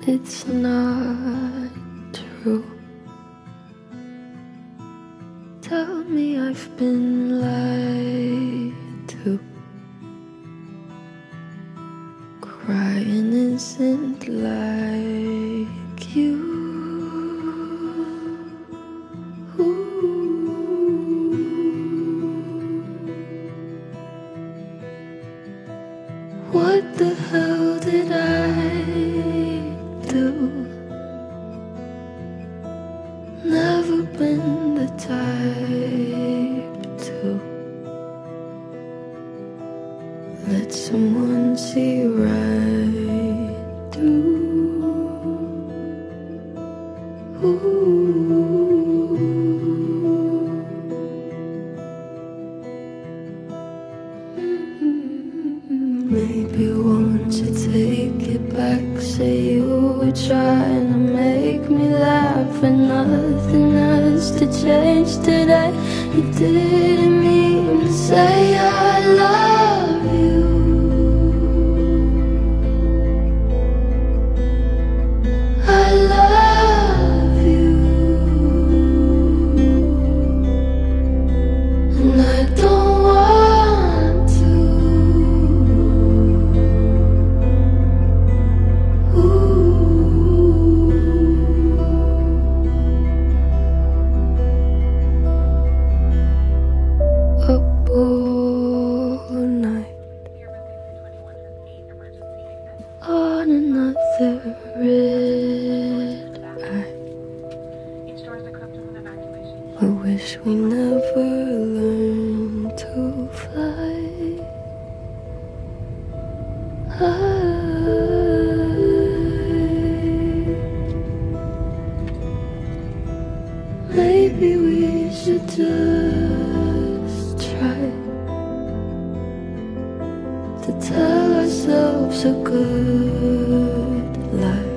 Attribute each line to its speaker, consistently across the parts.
Speaker 1: it's not true. Tell me I've been lied to. Crying isn't like you. What the hell did I do? Never been the type to let someone see right through. Maybe won't you take it back? Say you were trying to make me laugh, and nothing has to change today. You didn't mean to say I love you. I love you, and I don't want to. Up all night on another red eye. I wish we never learned to fly. Maybe we should just try to tell ourselves a good lie.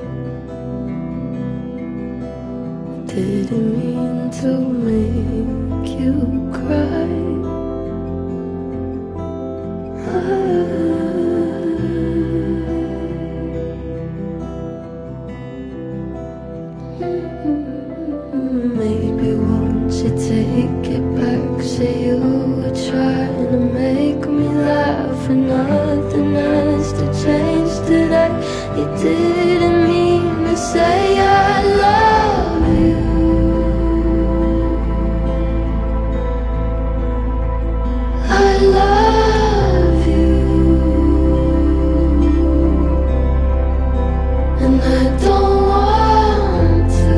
Speaker 1: Didn't mean to make you cry. Maybe won't you take it back? Say you were trying to make me laugh, and nothing has to change today. You didn't mean to say I love you. I love you, and I don't want to.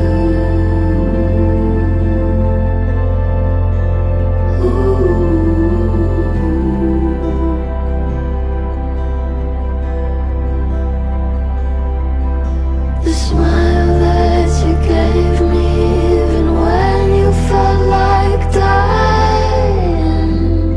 Speaker 1: The smile that you gave me, even when you felt like dying.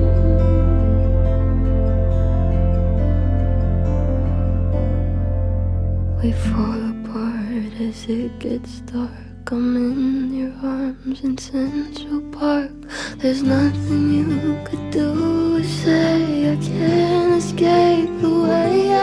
Speaker 1: We fall apart as it gets dark. I'm in your arms in Central Park. There's nothing you could do or say. I can't escape the way